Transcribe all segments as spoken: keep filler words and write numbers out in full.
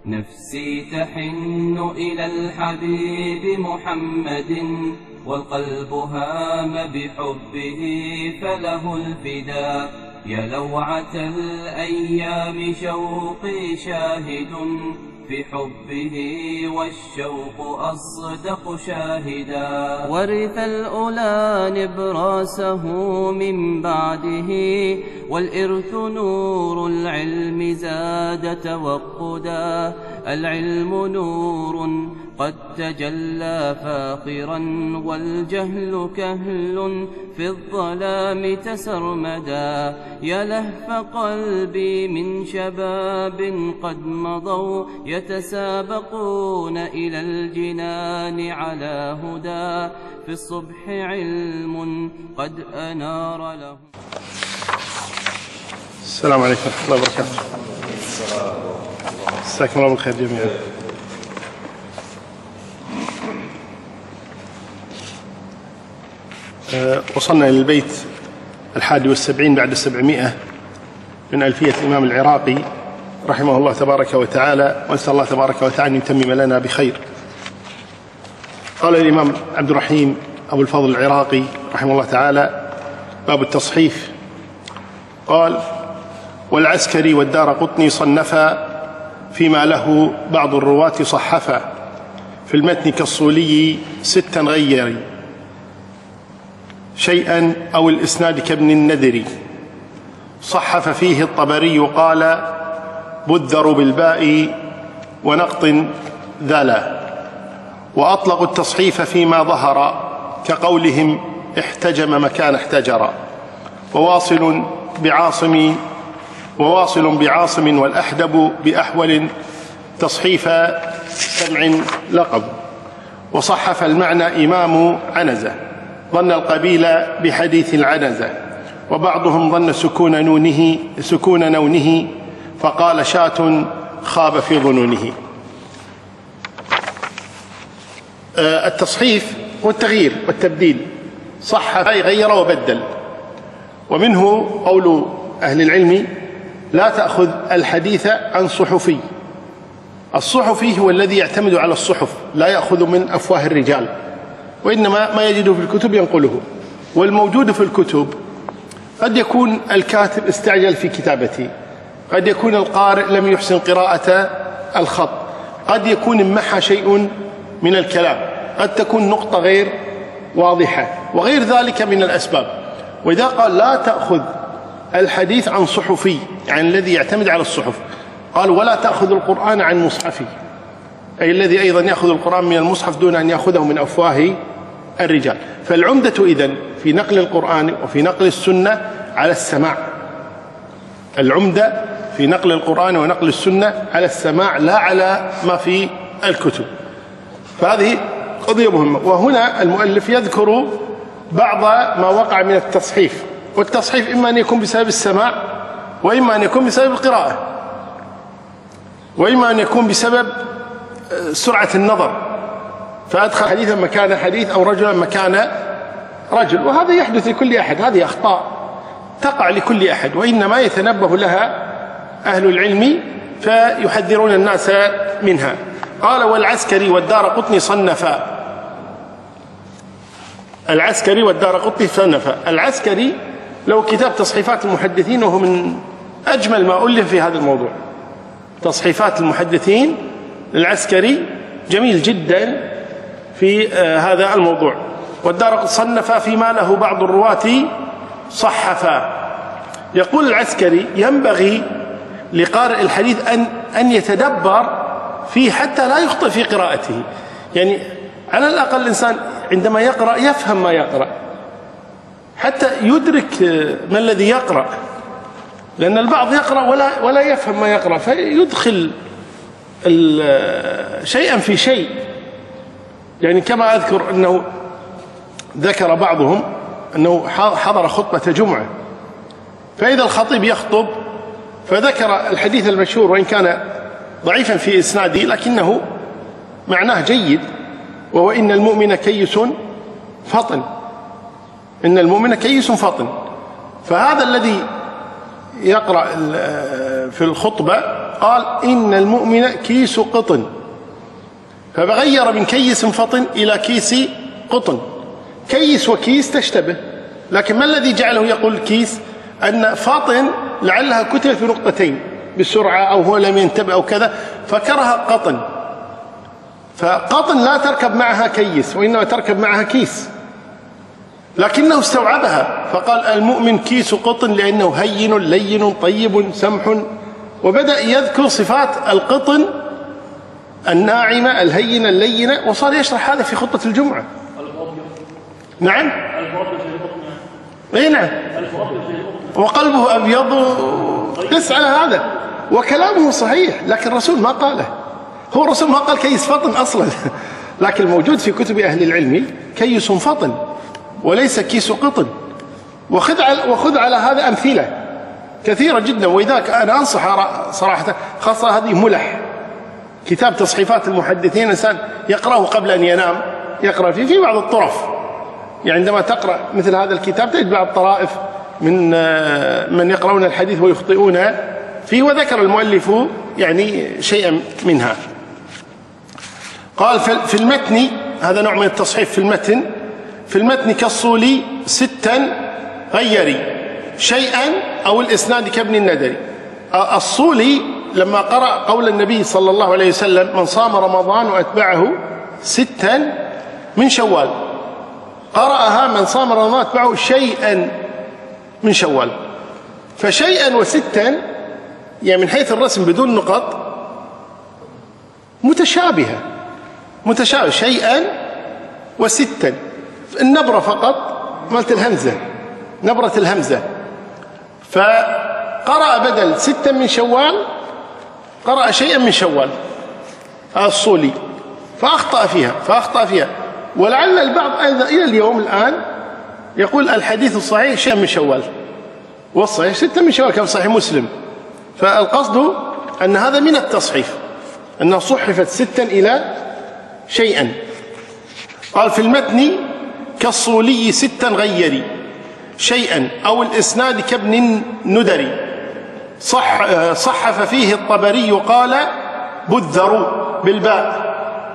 نفسي تحن إلى الحبيب محمد، والقلب هام بحبه فله الفداء. يا لوعة الأيام شوقي شاهد في حبه، والشوق أصدق شاهدا. ورث الأولى نبراسه من بعده، والإرث نور العلم زاد توقدا. العلم نور قد تجلى فاخرا، والجهل كهل في الظلام تسرمدا. يا لهف قلبي من شباب قد مضوا، يتسابقون إلى الجنان على هدى. في الصبح علم قد أنار له. السلام عليكم ورحمة الله وبركاته. مساكم الله بالخير جميعا. أه وصلنا إلى البيت الحادي والسبعين بعد السبعمائة من ألفية الإمام العراقي رحمه الله تبارك وتعالى، ونسأل الله تبارك وتعالى أن يتمم لنا بخير. قال الإمام عبد الرحيم أبو الفضل العراقي رحمه الله تعالى: باب التصحيف. قال: والعسكري والدارقطني صنفا فيما له بعض الرواة صحفا، في المتن كالصولي ستا غيري شيئا أو الإسناد كابن الندري. صحف فيه الطبري قال: بذر بالباء ونقط ذلا. وأطلقوا التصحيف فيما ظهر، كقولهم احتجم مكان احتجر. وواصل بعاصم وواصل بعاصم والأحدب بأحول تصحيف سمع لقب. وصحف المعنى إمام عنزة، ظن القبيل بحديث العنزة. وبعضهم ظن سكون نونه سكون نونه، فقال شاة خاب في ظنونه. التصحيف والتغيير والتبديل. صحف أي غير وبدل. ومنه قول أهل العلم: لا تأخذ الحديث عن صحفي. الصحفي هو الذي يعتمد على الصحف، لا يأخذ من أفواه الرجال، وإنما ما يجده في الكتب ينقله. والموجود في الكتب قد يكون الكاتب استعجل في كتابته، قد يكون القارئ لم يحسن قراءة الخط، قد يكون امحى شيء من الكلام، قد تكون نقطة غير واضحة، وغير ذلك من الأسباب. وإذا قال لا تأخذ الحديث عن صحفي، يعني الذي يعتمد على الصحف، قال: ولا تأخذ القرآن عن مصحفي، أي الذي أيضا يأخذ القرآن من المصحف دون أن يأخذه من أفواه الرجال. فالعمدة إذن في نقل القرآن وفي نقل السنة على السماع. العمدة في نقل القرآن ونقل السنة على السماع، لا على ما في الكتب. فهذه قضية مهمة. وهنا المؤلف يذكر بعض ما وقع من التصحيف. والتصحيف إما أن يكون بسبب السماع، وإما أن يكون بسبب القراءة، وإما أن يكون بسبب سرعة النظر، فأدخل حديثا مكان حديث أو رجلا مكان رجل. وهذا يحدث لكل أحد، هذه أخطاء تقع لكل أحد، وإنما يتنبه لها أهل العلم فيحذرون الناس منها. قال: والعسكري والدارقطني صنفا. العسكري والدارقطني صنفا. العسكري له كتاب تصحيفات المحدثين، وهو من أجمل ما ألف في هذا الموضوع. تصحيفات المحدثين للعسكري جميل جدا في هذا الموضوع. والدارقطني صنفا فيما له بعض الرواة صحفا. يقول العسكري: ينبغي لقارئ الحديث أن أن يتدبر فيه حتى لا يخطئ في قراءته. يعني على الأقل الإنسان عندما يقرأ يفهم ما يقرأ، حتى يدرك ما الذي يقرأ، لأن البعض يقرأ ولا ولا يفهم ما يقرأ، فيدخل شيئا في شيء. يعني كما أذكر أنه ذكر بعضهم أنه حضر خطبة جمعة، فإذا الخطيب يخطب فذكر الحديث المشهور، وإن كان ضعيفا في إسناده لكنه معناه جيد، وهو: إن المؤمن كيس فطن. إن المؤمن كيس فطن. فهذا الذي يقرأ في الخطبة قال إن المؤمن كيس قطن، فغير من كيس فطن إلى كيس قطن. كيس وكيس تشتبه، لكن ما الذي جعله يقول كيس؟ أن فاطن لعلها كتبت في نقطتين بسرعة أو هو لم ينتبه أو كذا فكرها قطن، فقطن لا تركب معها كيس وإنما تركب معها كيس، لكنه استوعبها فقال المؤمن كيس قطن لأنه هين لين طيب سمح، وبدأ يذكر صفات القطن الناعمة الهينة اللينة، وصار يشرح هذا في خطبة الجمعة. نعم اي نعم، وقلبه أبيض قس على هذا، وكلامه صحيح، لكن الرسول ما قاله. هو الرسول ما قال كيس فطن أصلا لكن الموجود في كتب أهل العلم كيس فطن وليس كيس قطن. وخذ على, وخذ على هذا أمثلة كثيرة جدا، وإذاك أنا أنصح صراحة، خاصة هذه ملح، كتاب تصحيفات المحدثين، الإنسان يقرأه قبل أن ينام، يقرأ فيه في بعض الطرف، يعني عندما تقرأ مثل هذا الكتاب تجد بعض الطرائف من من يقرؤون الحديث ويخطئون فيه، وذكر المؤلف يعني شيئا منها. قال في المتن، هذا نوع من التصحيف في المتن، في المتن كالصولي ستا غيري شيئا أو الإسناد كابن الندري. الصولي لما قرأ قول النبي صلى الله عليه وسلم من صام رمضان وأتبعه ستا من شوال، قرأها من صام رمضان وأتبعه شيئا من شوال، فشيئا وستا يعني من حيث الرسم بدون نقط متشابهة متشابه، شيئا وستا، النبرة فقط مالت الهمزة، نبرة الهمزة، فقرأ بدل ستا من شوال قرأ شيئا من شوال الصولي، فأخطأ فيها فأخطأ فيها ولعل البعض أيضا إلى اليوم الآن يقول الحديث الصحيح شيئا من شوال، والصحيح ستا من شوال كما صحيح مسلم. فالقصد أن هذا من التصحيف، أنه صحفت ستا إلى شيئا. قال في المتن كالصولي ستا غيري شيئا أو الإسناد كابن ندري، صح صحف فيه الطبري قال بذر بالباء.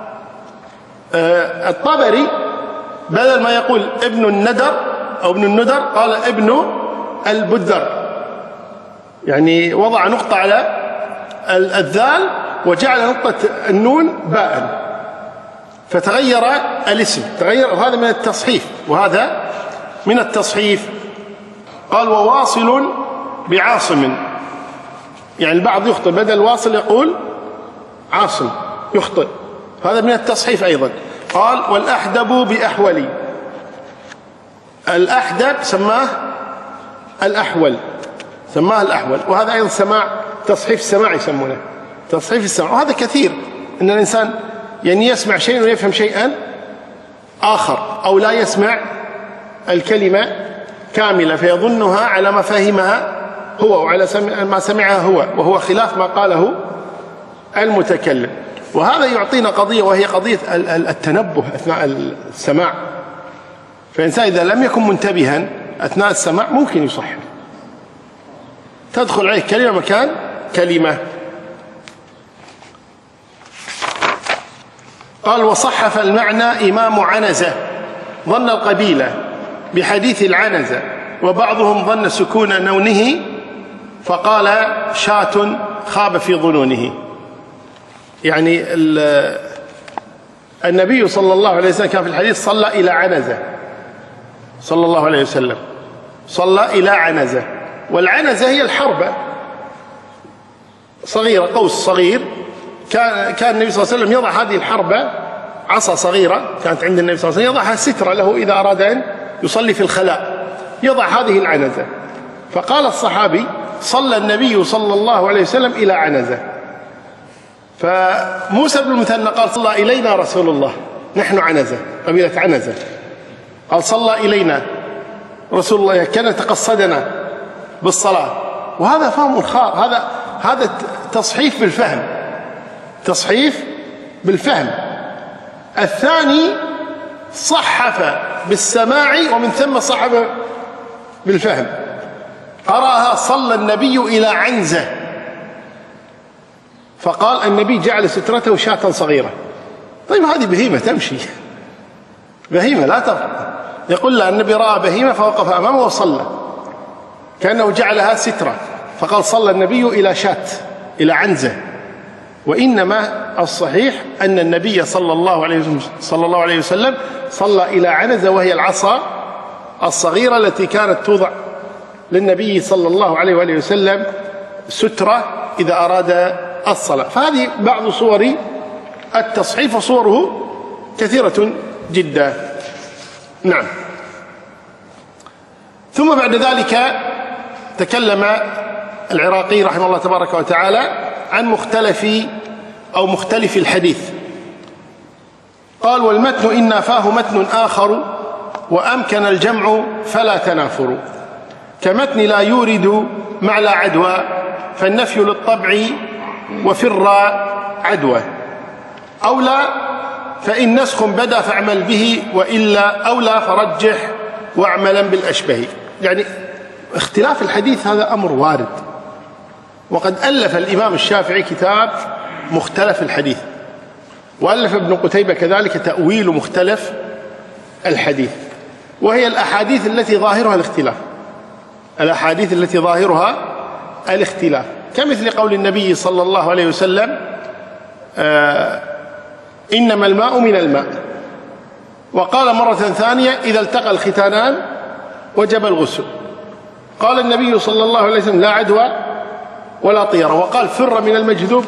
الطبري بدل ما يقول ابن الندر أو ابن الندر قال ابن البذر، يعني وضع نقطة على الذال وجعل نقطة النون باء، فتغير الاسم، تغير، وهذا من التصحيف وهذا من التصحيف. قال وواصل بعاصم، يعني البعض يخطئ بدل واصل يقول عاصم يخطئ، هذا من التصحيف أيضا. قال والأحدب بأحولي، الأحدب سماه الأحول، سماه الأحول، وهذا أيضا سماع، تصحيف السماع يسمونه تصحيف السماع، وهذا كثير أن الإنسان يعني يسمع شيئا ويفهم شيئا آخر، أو لا يسمع الكلمة كاملة فيظنها على ما فهمها هو وعلى ما سمعها هو، وهو خلاف ما قاله المتكلم. وهذا يعطينا قضية، وهي قضية التنبه أثناء السماع، فالإنسان إذا لم يكن منتبها أثناء السماع ممكن يصحف، تدخل عليه كلمة مكان كلمة. قال وصحف المعنى إمام عنزة ظن القبيلة بحديث العنزة، وبعضهم ظن سكون نونه فقال شاة خاب في ظنونه. يعني النبي صلى الله عليه وسلم كان في الحديث صلى إلى عنزة، صلى الله عليه وسلم صلى إلى عنزة، والعنزة هي الحربة صغيرة، قوس صغير، كان كان النبي صلى الله عليه وسلم يضع هذه الحربة، عصا صغيرة كانت عند النبي صلى الله عليه وسلم يضعها سترة له إذا أراد أن يصلي في الخلاء، يضع هذه العنزة. فقال الصحابي صلى النبي صلى الله عليه وسلم إلى عنزة، فموسى بن المثنى قال صلى إلينا رسول الله، نحن عنزة قبيلة عنزة، قال صلى إلينا رسول الله كان يتقصدنا بالصلاة، وهذا فهم خاطئ، هذا هذا تصحيف بالفهم، تصحيف بالفهم. الثاني صحف بالسماع ومن ثم صحف بالفهم، قرأها صلى النبي إلى عنزة، فقال النبي جعل سترته شاة صغيرة. طيب هذه بهيمة تمشي، بهيمة لا ترى. يقول له النبي رأى بهيمة فوقف أمامه وصلى، كأنه جعلها سترة، فقال صلى النبي إلى شاة، إلى عنزة. وإنما الصحيح أن النبي صلى الله عليه وسلم, صلى الله عليه وسلم صلى إلى عنزة، وهي العصا الصغيرة التي كانت توضع للنبي صلى الله عليه وآله وسلم سترة إذا أراد الصلاة. فهذه بعض صور التصحيف، وصوره كثيرة جدا. نعم. ثم بعد ذلك تكلم العراقي رحمه الله تبارك وتعالى عن مختلف أو مختلف الحديث. قال: والمتن إن نافاه متن آخر وأمكن الجمع فلا تنافر، كمتن لا يورد مع لا عدوى، فالنفي للطبع وفر عدوى، أولى فإن نسخ بدا فاعمل به، وإلا أولى فرجح واعملا بالأشبه. يعني اختلاف الحديث هذا أمر وارد، وقد ألف الإمام الشافعي كتاب مختلف الحديث، وألف ابن قتيبة كذلك تأويل مختلف الحديث، وهي الأحاديث التي ظاهرها الاختلاف، الأحاديث التي ظاهرها الاختلاف، كمثل قول النبي صلى الله عليه وسلم: آه إنما الماء من الماء. وقال مرة ثانية: إذا التقى الختانان وجب الغسل. قال النبي صلى الله عليه وسلم: لا عدوى ولا طيرة. وقال: فر من المجذوب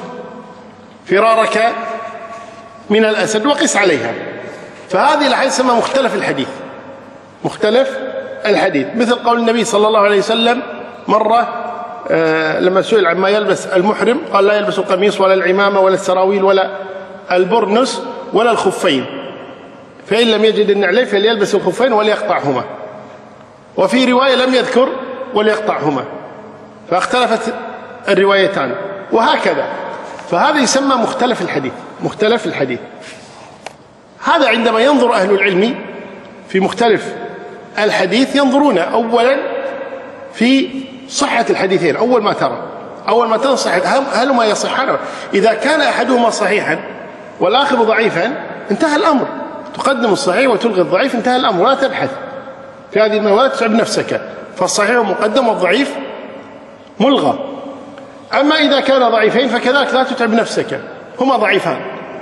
فرارك من الأسد، وقس عليها. فهذه الأحاديث تسمى مختلف الحديث، مختلف الحديث. مثل قول النبي صلى الله عليه وسلم مرة آه لما سئل عما يلبس المحرم قال: لا يلبس القميص ولا العمامة ولا السراويل ولا البرنس ولا الخفين، فإن لم يجد النعلين فليلبس الخفين وليقطعهما. وفي رواية لم يذكر وليقطعهما، فاختلفت الروايتان، وهكذا. فهذا يسمى مختلف الحديث، مختلف الحديث. هذا عندما ينظر أهل العلم في مختلف الحديث ينظرون أولا في صحة الحديثين. أول ما ترى أول ما تنصح هل هما يصحان؟ إذا كان أحدهما صحيحا والآخر ضعيفا انتهى الأمر، تقدم الصحيح وتلغي الضعيف، انتهى الأمر، لا تبحث في هذه المواد، تتعب نفسك، فالصحيح مقدم والضعيف ملغى. أما إذا كان ضعيفين فكذلك لا تتعب نفسك، هما ضعيفان.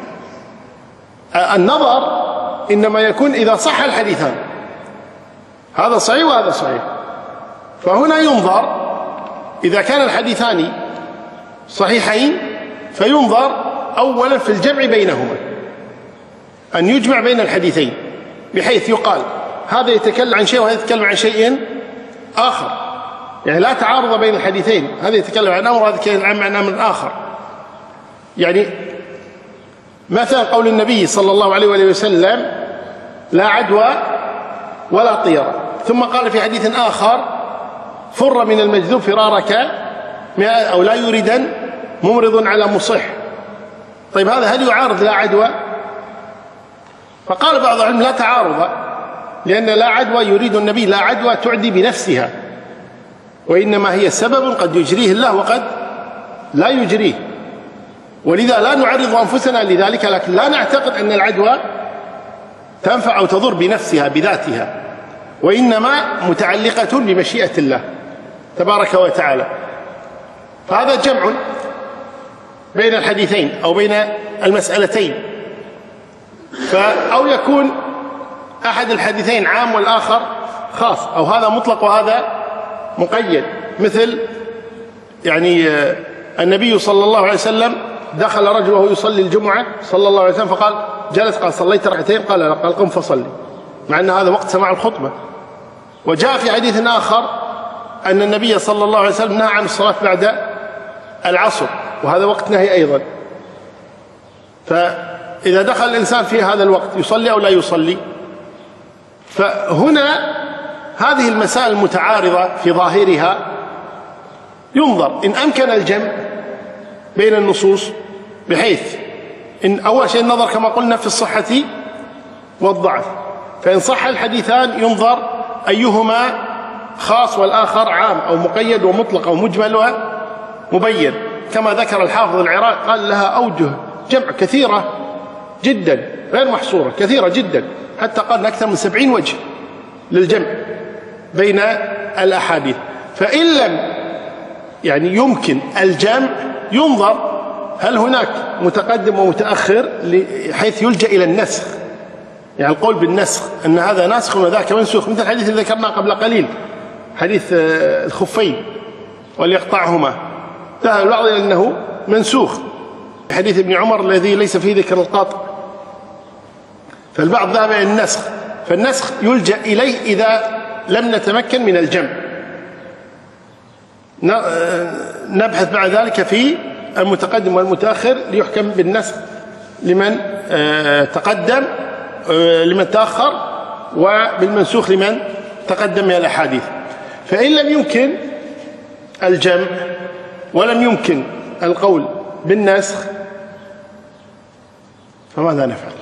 النظر إنما يكون إذا صح الحديثان، هذا صحيح وهذا صحيح، فهنا ينظر إذا كان الحديثان صحيحين فينظر أولا في الجمع بينهما، أن يجمع بين الحديثين بحيث يقال هذا يتكلم عن شيء وهذا يتكلم عن شيء آخر، يعني لا تعارض بين الحديثين، هذا يتكلم عن أمر وهذا يتكلم عن أمر آخر. يعني مثلا قول النبي صلى الله عليه وسلم: لا عدوى ولا طيرة، ثم قال في حديث آخر: فر من المجذوب فرارك، أو لا يريدن ممرض على مصح. طيب هذا هل يعارض لا عدوى؟ فقال بعض العلم: لا تعارض، لأن لا عدوى يريد النبي لا عدوى تعدي بنفسها، وإنما هي سبب قد يجريه الله وقد لا يجريه، ولذا لا نعرض أنفسنا لذلك، لكن لا نعتقد أن العدوى تنفع أو تضر بنفسها بذاتها، وإنما متعلقة بمشيئة الله تبارك وتعالى. فهذا جمع بين الحديثين أو بين المسألتين. أو يكون أحد الحديثين عام والآخر خاص، أو هذا مطلق وهذا مقيد. مثل يعني النبي صلى الله عليه وسلم دخل رجل وهو يصلي الجمعة صلى الله عليه وسلم فقال: جلس، قال: صليت ركعتين؟ قال: لا. قال: قم فصلي، مع أن هذا وقت سماع الخطبة. وجاء في حديث آخر أن النبي صلى الله عليه وسلم نهى عن الصلاة بعد العصر، وهذا وقت نهي أيضا. فإذا دخل الإنسان في هذا الوقت يصلي أو لا يصلي؟ فهنا هذه المسائل المتعارضة في ظاهرها ينظر إن أمكن الجمع بين النصوص، بحيث إن أول شيء النظر كما قلنا في الصحة والضعف، فإن صح الحديثان ينظر أيهما خاص والآخر عام، أو مقيد ومطلق أو مجمل ومبين. كما ذكر الحافظ العراقي قال لها أوجه جمع كثيرة جدا غير محصورة، كثيرة جدا، حتى قال أكثر من سبعين وجه للجمع بين الأحاديث. فإن لم يعني يمكن الجمع ينظر هل هناك متقدم ومتأخر حيث يلجأ إلى النسخ، يعني القول بالنسخ أن هذا ناسخ وذاك منسوخ، مثل الحديث الذي ذكرناه قبل قليل حديث الخفين وليقطعهما، ذهب البعض إلى أنه منسوخ، حديث ابن عمر الذي ليس فيه ذكر القطع، فالبعض ذهب إلى النسخ، فالنسخ يلجأ إليه إذا لم نتمكن من الجمع. نبحث بعد ذلك في المتقدم والمتأخر ليحكم بالنسخ لمن تقدم لمن تأخر، وبالمنسوخ لمن تقدم من الأحاديث. فإن لم يمكن الجمع ولم يمكن القول بالنسخ فماذا نفعل؟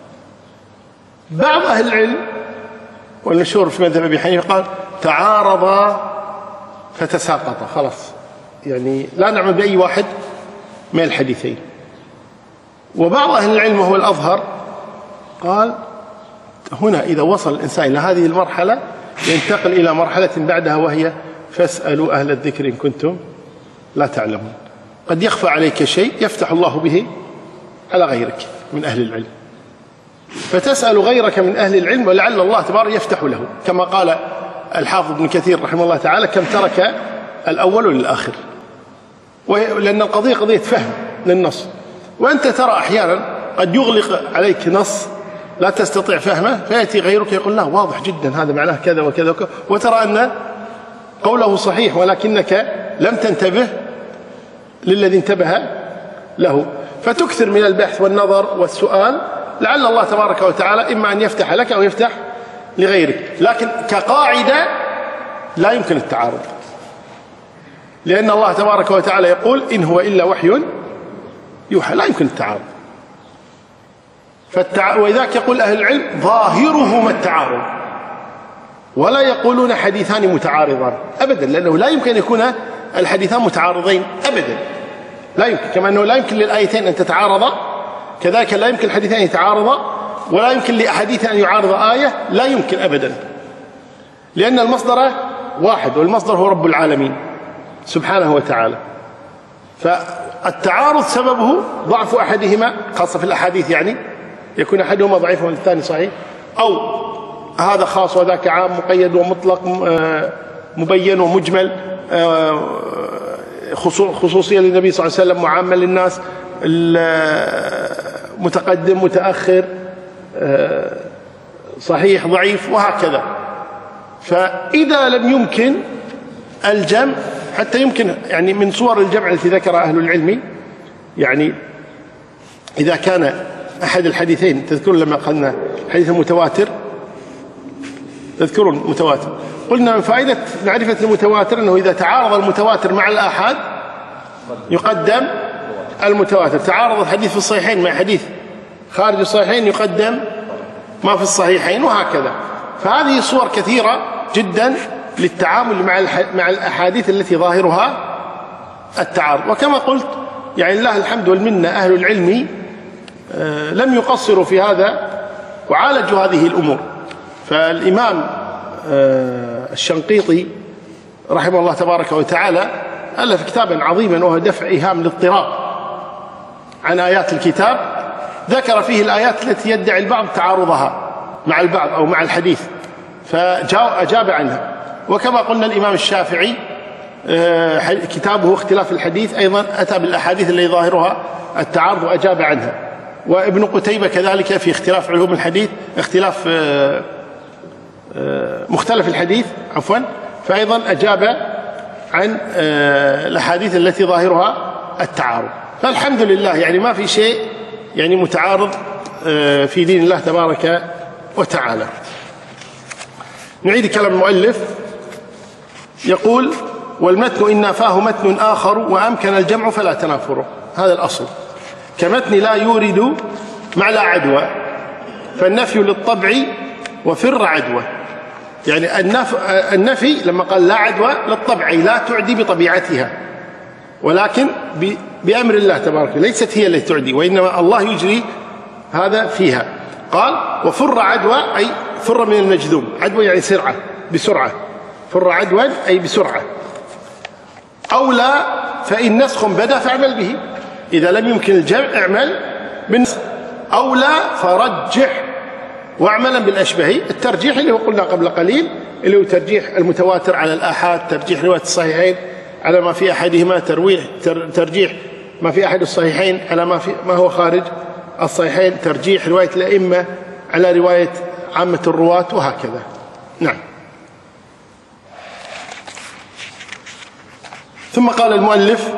بعض أهل العلم والمشهور في مذهب أبي حنيفة قال تعارضا فتساقطا، خلاص يعني لا نعمل بأي واحد من الحديثين. وبعض أهل العلم وهو الأظهر قال هنا إذا وصل الإنسان إلى هذه المرحلة ينتقل إلى مرحلة بعدها، وهي فاسألوا أهل الذكر إن كنتم لا تعلمون. قد يخفى عليك شيء يفتح الله به على غيرك من أهل العلم، فتسأل غيرك من أهل العلم ولعل الله تبارك يفتح له، كما قال الحافظ ابن كثير رحمه الله تعالى كم ترك الأول للآخر، لأن القضية قضية فهم للنص، وأنت ترى أحيانا قد يغلق عليك نص لا تستطيع فهمه، فيأتي غيرك يقول لا واضح جدا هذا معناه كذا وكذا وكذا، وترى أن قوله صحيح ولكنك لم تنتبه للذي انتبه له، فتكثر من البحث والنظر والسؤال لعل الله تبارك وتعالى إما أن يفتح لك أو يفتح لغيرك. لكن كقاعدة لا يمكن التعارض، لأن الله تبارك وتعالى يقول إن هو إلا وحي يوحى، لا يمكن التعارض. فالتع... وإذاك يقول أهل العلم ظاهرهما التعارض، ولا يقولون حديثان متعارضان أبدا، لأنه لا يمكن أن يكون الحديثان متعارضين أبدا، لا يمكن، كما أنه لا يمكن للآيتين أن تتعارضا كذلك لا يمكن الحديثين أن يتعارضا، ولا يمكن لأحاديث أن يعارض آية، لا يمكن أبدا، لأن المصدر واحد والمصدر هو رب العالمين سبحانه وتعالى. فالتعارض سببه ضعف أحدهما، خاصة في الأحاديث، يعني يكون أحدهما ضعيفا والثاني صحيح، أو هذا خاص وذاك عام، مقيد ومطلق، مبين ومجمل، خصوصية للنبي صلى الله عليه وسلم وعامة للناس، متقدم متأخر، صحيح ضعيف، وهكذا. فإذا لم يمكن الجمع، حتى يمكن يعني من صور الجمع التي ذكر أهل العلم، يعني إذا كان أحد الحديثين، تذكرون لما قلنا حديث المتواتر، تذكرون المتواتر، قلنا من فائدة معرفة المتواتر أنه إذا تعارض المتواتر مع الآحاد يقدم المتواتر، تعارض الحديث في الصحيحين مع حديث خارج الصحيحين يقدم ما في الصحيحين، وهكذا. فهذه صور كثيرة جدا للتعامل مع مع الأحاديث التي ظاهرها التعارض. وكما قلت يعني الله الحمد والمنة أهل العلم لم يقصروا في هذا وعالجوا هذه الأمور. فالإمام الشنقيطي رحمه الله تبارك وتعالى ألف كتابا عظيما وهو دفع إيهام الاضطراب عن آيات الكتاب، ذكر فيه الآيات التي يدعي البعض تعارضها مع البعض أو مع الحديث، فأجاب عنها. وكما قلنا الإمام الشافعي كتابه اختلاف الحديث أيضا أتى بالأحاديث التي ظاهرها التعارض وأجاب عنها. وابن قتيبة كذلك في اختلاف علوم الحديث، اختلاف مختلف الحديث عفوا، فأيضا أجاب عن الأحاديث التي ظاهرها التعارض. فالحمد لله يعني ما في شيء يعني متعارض في دين الله تبارك وتعالى. نعيد كلام المؤلف، يقول والمتن إن نافاه متن آخر وأمكن الجمع فلا تنافره، هذا الأصل. كمتن لا يورد مع لا عدوى، فالنفي للطبع وفر عدوى، يعني النفي لما قال لا عدوى للطبع لا تعدي بطبيعتها، ولكن بأمر الله تبارك، ليست هي التي تعدي، وإنما الله يجري هذا فيها. قال وفر عدوى أي فر من المجذوم، عدوى يعني سرعة بسرعة، فر عدوى أي بسرعة. أو لا فإن نسخ بدا فاعمل به، إذا لم يمكن الجمع اعمل بالنسخ. أو لا فرجح واعملا بالأشبه. الترجيح اللي هو قلنا قبل قليل اللي هو ترجيح المتواتر على الآحاد، ترجيح رواية الصحيحين على ما في أحدهما، ترويح ترجيح ما في أحد الصحيحين على ما في ما هو خارج الصحيحين، ترجيح رواية الأئمة على رواية عامة الرواة، وهكذا. نعم. ثم قال المؤلف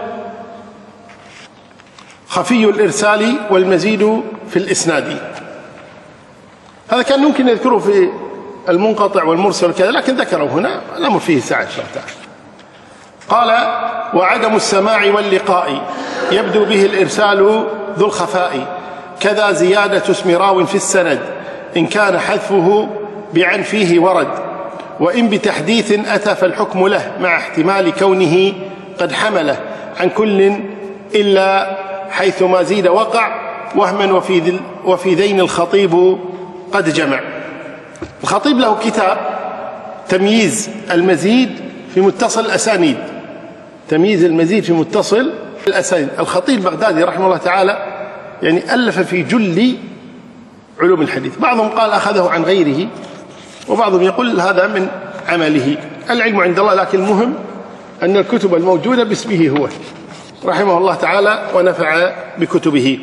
خفي الإرسال والمزيد في الإسناد. هذا كان ممكن يذكره في المنقطع والمرسل وكذا، لكن ذكره هنا، الأمر فيه سعة إن شاء الله تعالى. قال وعدم السماع واللقاء يبدو به الإرسال ذو الخفاء، كذا زيادة اسم راو في السند إن كان حذفه بعن فيه ورد، وإن بتحديث أتى فالحكم له مع احتمال كونه قد حمله عن كل إلا حيث ما زيد وقع، وهما وفي, وفي ذين الخطيب قد جمع. الخطيب له كتاب تمييز المزيد في متصل الأسانيد، تمييز المزيد في متصل الأسانيد. الخطيب البغدادي رحمه الله تعالى يعني ألف في جل علوم الحديث، بعضهم قال أخذه عن غيره، وبعضهم يقول هذا من عمله. العلم عند الله، لكن المهم أن الكتب الموجودة باسمه هو رحمه الله تعالى ونفع بكتبه.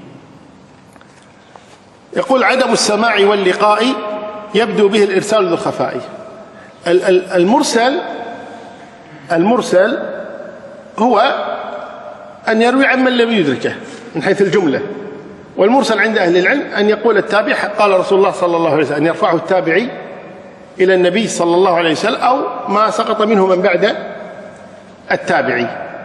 يقول عدم السماع واللقاء يبدو به الإرسال ذو الخفاء. المرسل المرسل هو أن يروي عمن لم يدركه من حيث الجملة، والمرسل عند أهل العلم أن يقول التابع قال رسول الله صلى الله عليه وسلم، أن يرفعه التابعي إلى النبي صلى الله عليه وسلم أو ما سقط منه من بعد التابعي.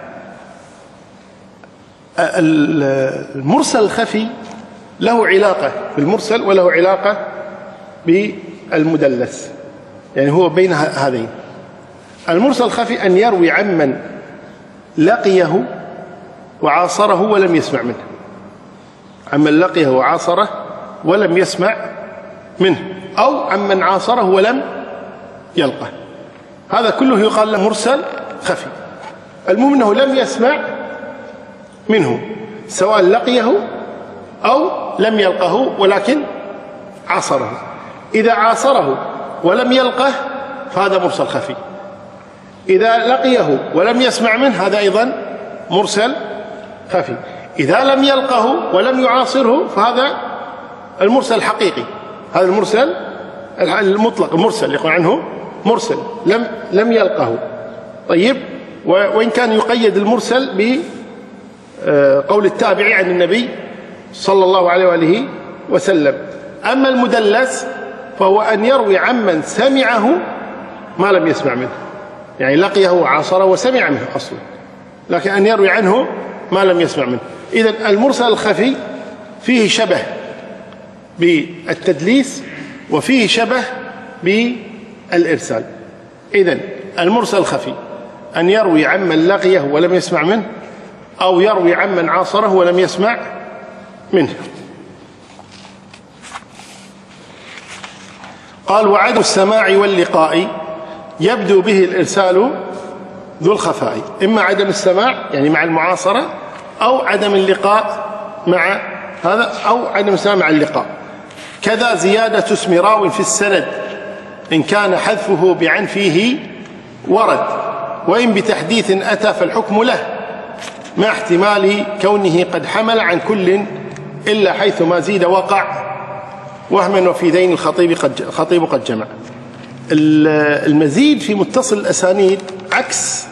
المرسل الخفي له علاقة بالمرسل وله علاقة بالمدلس، يعني هو بين هذين. المرسل الخفي أن يروي عمن لقيه وعاصره ولم يسمع منه، عمن لقيه وعاصره ولم يسمع منه، أو عمن عاصره ولم يلقه، هذا كله يقال له مرسل خفي. المهم أنه لم يسمع منه، سواء لقيه أو لم يلقه ولكن عاصره. إذا عاصره ولم يلقه فهذا مرسل خفي، إذا لقيه ولم يسمع منه هذا أيضا مرسل خفي، إذا لم يلقه ولم يعاصره فهذا المرسل الحقيقي، هذا المرسل المطلق المرسل يقول عنه مرسل لم لم يلقه. طيب، وإن كان يقيد المرسل بقول التابعي عن النبي صلى الله عليه وآله وسلم. أما المدلس فهو أن يروي عمن سمعه ما لم يسمع منه، يعني لقيه وعاصره وسمع منه أصلا، لكن أن يروي عنه ما لم يسمع منه. إذن المرسل الخفي فيه شبه بالتدليس وفيه شبه بالإرسال. إذن المرسل الخفي أن يروي عمن لقيه ولم يسمع منه، أو يروي عمن عاصره ولم يسمع منه. قال وعدم السماع واللقاء يبدو به الإرسال ذو الخفاء، إما عدم السماع يعني مع المعاصرة، أو عدم اللقاء مع هذا، أو عدم السماع مع اللقاء. كذا زيادة اسم راو في السند إن كان حذفه بعن فيه ورد، وإن بتحديث أتى فالحكم له مع احتمال كونه قد حمل عن كل إلا حيث ما زيد وقع، وهما وفي ذين الخطيب قد الخطيب قد جمع. المزيد في متصل الأسانيد عكس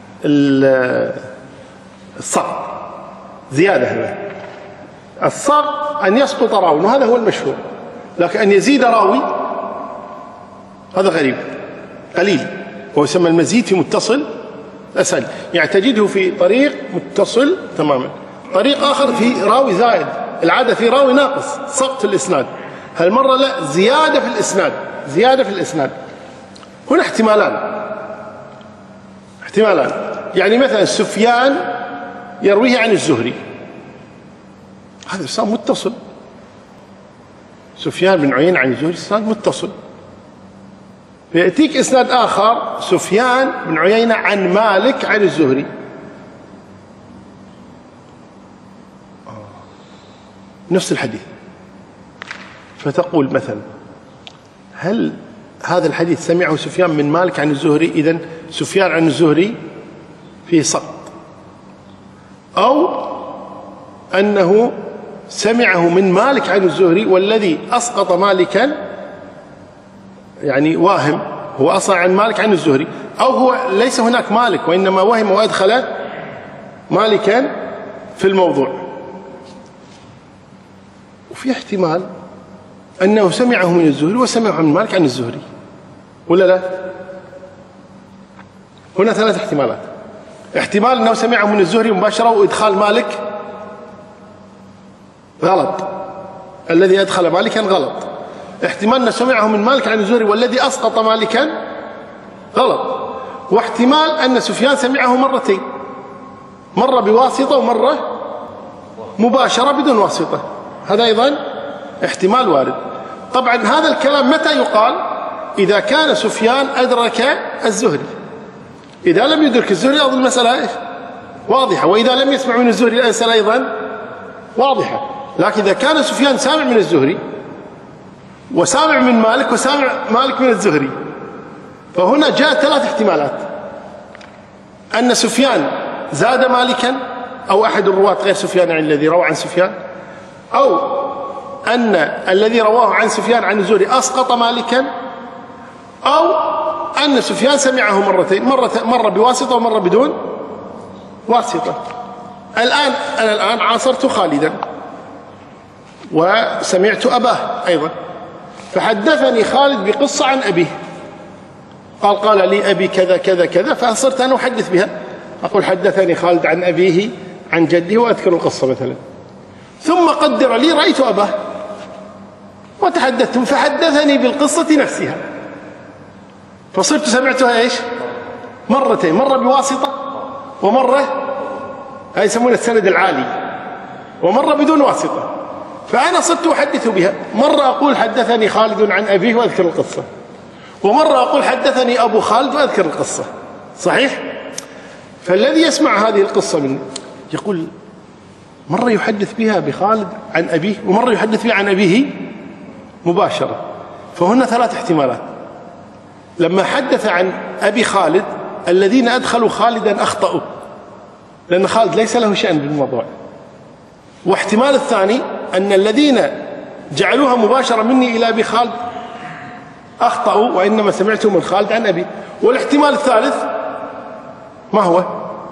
السقط، زيادة. هذا السقط أن يسقط راوي وهذا هو المشهور، لكن أن يزيد راوي هذا غريب قليل، وهو يسمى المزيد في متصل الأسانيد. يعني تجده في طريق متصل تماما، طريق آخر في راوي زائد، العادة في راوي ناقص، سقط في الإسناد. هالمرة لا، زيادة في الإسناد، زيادة في الإسناد. هنا احتمالان احتمالان يعني مثلا سفيان يرويه عن الزهري، هذا إسناد متصل. سفيان بن عيينة عن الزهري إسناد متصل. فيأتيك إسناد آخر سفيان بن عيينة عن مالك عن الزهري، نفس الحديث، فتقول مثلا هل هذا الحديث سمعه سفيان من مالك عن الزهري؟ إذن سفيان عن الزهري فيه سقط، أو أنه سمعه من مالك عن الزهري والذي أسقط مالكا يعني واهم، هو أصلا عن مالك عن الزهري، أو هو ليس هناك مالك وإنما وهم وأدخل مالكا في الموضوع. وفي احتمال أنه سمعه من الزهري وسمعه من مالك عن الزهري، ولا لا؟ هنا ثلاث احتمالات. احتمال أنه سمعه من الزهري مباشرة وإدخال مالك غلط، الذي أدخل مالكا غلط. احتمال أنه سمعه من مالك عن الزهري والذي أسقط مالكا غلط. واحتمال أن سفيان سمعه مرتين، مرة بواسطة ومرة مباشرة بدون واسطة، هذا أيضا احتمال وارد. طبعا هذا الكلام متى يقال؟ إذا كان سفيان أدرك الزهري. إذا لم يدرك الزهري أظن المسألة واضحة، وإذا لم يسمع من الزهري المسألة أيضا واضحة. لكن إذا كان سفيان سامع من الزهري وسامع من مالك وسامع مالك من الزهري، فهنا جاء ثلاث احتمالات: أن سفيان زاد مالكا، أو أحد الرواة غير سفيان يعني الذي روى عن سفيان، أو أن الذي رواه عن سفيان عن الزهري أسقط مالكا، أو أن سفيان سمعه مرتين، مرة, مرة بواسطة ومرة بدون واسطة. الآن أنا الآن عاصرت خالدا وسمعت أباه أيضا، فحدثني خالد بقصة عن أبيه، قال قال لي أبي كذا كذا كذا، فصرت أنا أحدث بها، أقول حدثني خالد عن أبيه عن جده وأذكر القصة مثلا. ثم قدر لي رأيت أباه وتحدثت فحدثني بالقصة نفسها، فصرت سمعتها إيش؟ مرتين، مرة بواسطة ومرة هاي يسمونها السند العالي، ومرة بدون واسطة. فأنا صرت أحدث بها، مرة أقول حدثني خالد عن أبيه وأذكر القصة، ومرة أقول حدثني أبو خالد وأذكر القصة. صحيح؟ فالذي يسمع هذه القصة مني يقول مرة يحدث بها بخالد عن أبيه، ومرة يحدث بها عن أبيه مباشرة. فهنا ثلاث احتمالات: لما حدث عن أبي خالد الذين أدخلوا خالدا أخطأوا، لأن خالد ليس له شأن بالموضوع. واحتمال الثاني أن الذين جعلوها مباشرة مني إلى أبي خالد أخطأوا، وإنما سمعته من خالد عن أبي. والاحتمال الثالث ما هو؟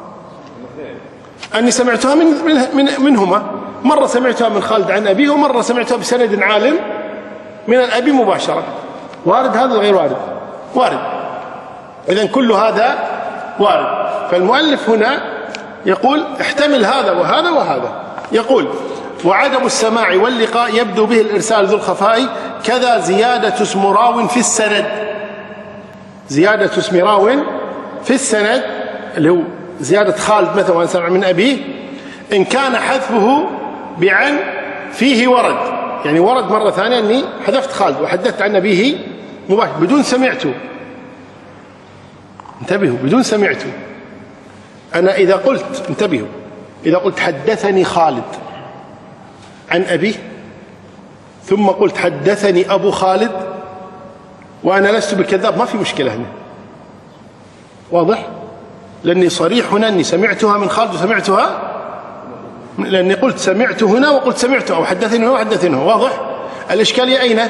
أني سمعتها من, من منهما، مرة سمعتها من خالد عن أبيه، ومرة سمعتها بسند عالم من الأبي مباشرة. وارد هذا غير وارد؟ وارد. إذن كل هذا وارد. فالمؤلف هنا يقول احتمل هذا وهذا وهذا. يقول: وعدم السماع واللقاء يبدو به الإرسال ذو الخفاء، كذا زيادة اسم راو في السند. زيادة اسم راو في السند اللي هو زيادة خالد مثلا وأن سمع من أبيه، إن كان حذفه بعن فيه ورد، يعني ورد مرة ثانية أني حذفت خالد وحدثت عن أبيه مباشر بدون سمعته. انتبهوا، بدون سمعته. أنا إذا قلت انتبهوا إذا قلت حدثني خالد عن أبيه، ثم قلت حدثني أبو خالد وأنا لست بالكذاب، ما في مشكلة هنا. واضح؟ لأني صريح هنا أني سمعتها من خالد وسمعتها، لأني قلت سمعت هنا وقلت سمعته، أو حدثني هنا وحدثني هنا. واضح؟ الإشكالية أين؟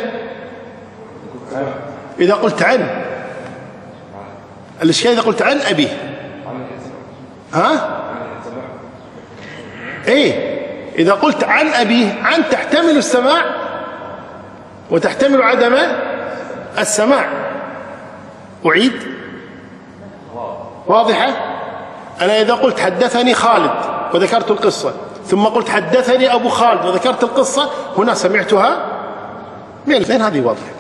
إذا قلت عن. الإشكالية إذا قلت عن أبيه. ها؟ إيه؟ إذا قلت عن أبيه، عن تحتمل السماع وتحتمل عدم السماع. أعيد؟ واضحة؟ أنا إذا قلت حدثني خالد وذكرت القصة، ثم قلت حدثني أبو خالد وذكرت القصة، هنا سمعتها من الاثنين، هذه واضحة.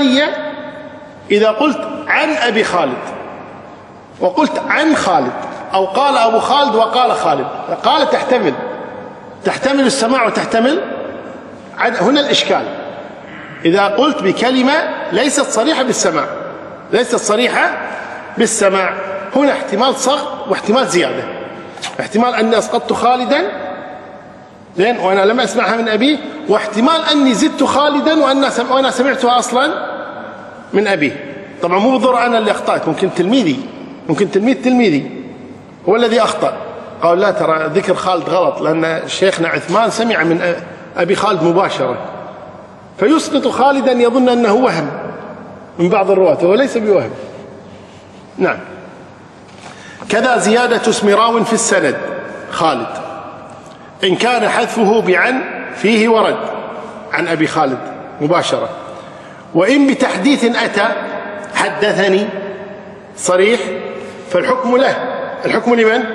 الإشكالية إذا قلت عن أبي خالد وقلت عن خالد، أو قال أبو خالد وقال خالد. قال تحتمل تحتمل السماع وتحتمل هنا الإشكال. إذا قلت بكلمة ليست صريحة بالسماع ليست صريحة بالسماع هنا احتمال صغر واحتمال زيادة. احتمال أني أسقطت خالدا زين وأنا لم أسمعها من أبيه، واحتمال أني زدت خالدا وأنا وأنا سمعتها أصلا من أبيه. طبعا مو بالضرورة أنا اللي أخطأت، ممكن تلميذي ممكن تلميذ تلميذي هو الذي أخطأ. قال لا ترى ذكر خالد غلط، لأن شيخنا عثمان سمع من أبي خالد مباشرة، فيسقط خالدا يظن أنه وهم من بعض الرواة وهو ليس بوهم. نعم. كذا زيادة اسم راو في السند خالد إن كان حذفه بعن فيه ورد عن أبي خالد مباشرة، وإن بتحديث أتى حدثني صريح فالحكم له. الحكم لمن؟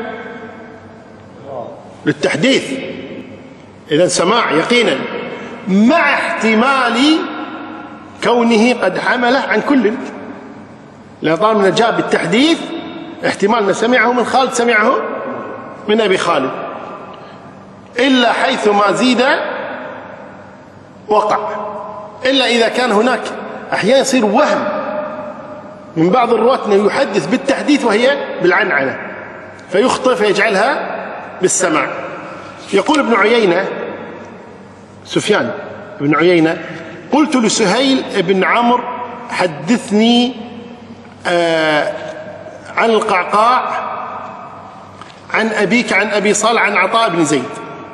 للتحديث، إذن سماع يقينا مع احتمال كونه قد حمله عن كل، لأن طالما جاء بالتحديث احتمال أن سمعه من خالد سمعه من أبي خالد، إلا حيث ما زيد وقع، إلا إذا كان هناك أحيانا يصير وهم من بعض الرواة أنه يحدث بالتحديث وهي بالعنعنة فيخطئ فيجعلها بالسماع. يقول ابن عيينة سفيان بن عيينة قلت لسهيل بن عمرو حدثني آه عن القعقاع عن أبيك عن أبي صالح عن عطاء بن زيد.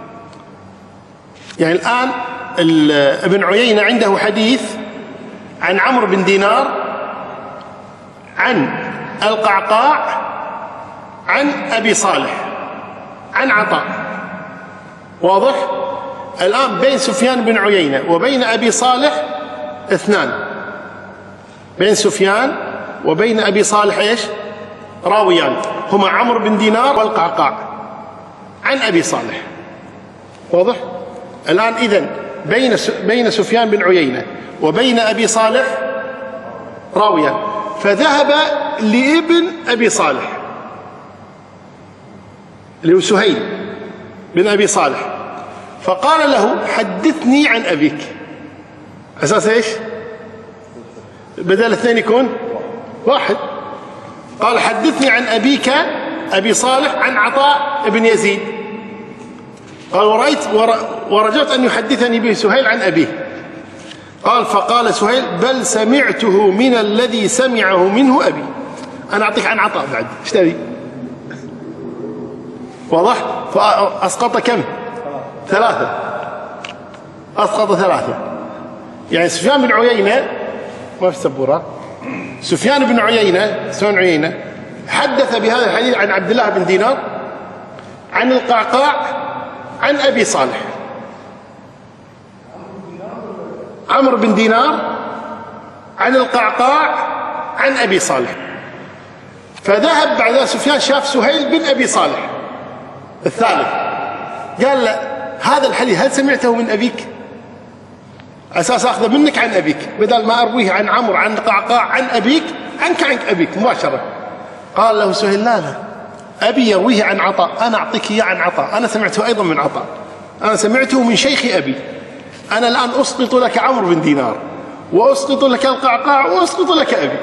يعني الآن ابن عيينة عنده حديث عن عمرو بن دينار عن القعقاع عن أبي صالح عن عطاء. واضح؟ الآن بين سفيان بن عيينة وبين أبي صالح اثنان، بين سفيان وبين أبي صالح إيش؟ راويان هما عمرو بن دينار والقعقاع عن أبي صالح. واضح؟ الآن إذن بين بين سفيان بن عيينة وبين أبي صالح راويان، فذهب لابن أبي صالح اللي هو سهيل بن أبي صالح فقال له حدثني عن أبيك. أساس إيش؟ بدل اثنين يكون واحد. قال حدثني عن أبيك أبي صالح عن عطاء بن يزيد. قال ورأيت ورجوت أن يحدثني به سهيل عن أبيه. قال فقال سهيل بل سمعته من الذي سمعه منه أبي. أنا أعطيك عن عطاء بعد إيش تبي؟ واضح؟ فأسقط كم؟ ثلاثة. أسقط ثلاثة. يعني سفيان بن عيينة ما في سبورة. سفيان بن عيينة سفيان بن عيينة حدث بهذا الحديث عن عبد الله بن دينار عن القعقاع عن أبي صالح. عمرو بن دينار عن القعقاع عن أبي صالح. فذهب بعد سفيان شاف سهيل بن أبي صالح الثالث قال له هذا الحديث هل سمعته من أبيك؟ أساس أخذ منك عن أبيك بدل ما أرويه عن عمرو عن القعقاع عن أبيك عنك عن أبيك مباشرة. قال له سهيل لا لا أبي يرويه عن عطاء، أنا أعطيك إياه عن عطاء، أنا سمعته أيضا من عطاء، أنا سمعته من شيخ أبي. أنا الآن أسقط لك عمرو بن دينار وأسقط لك القعقاع وأسقط لك أبي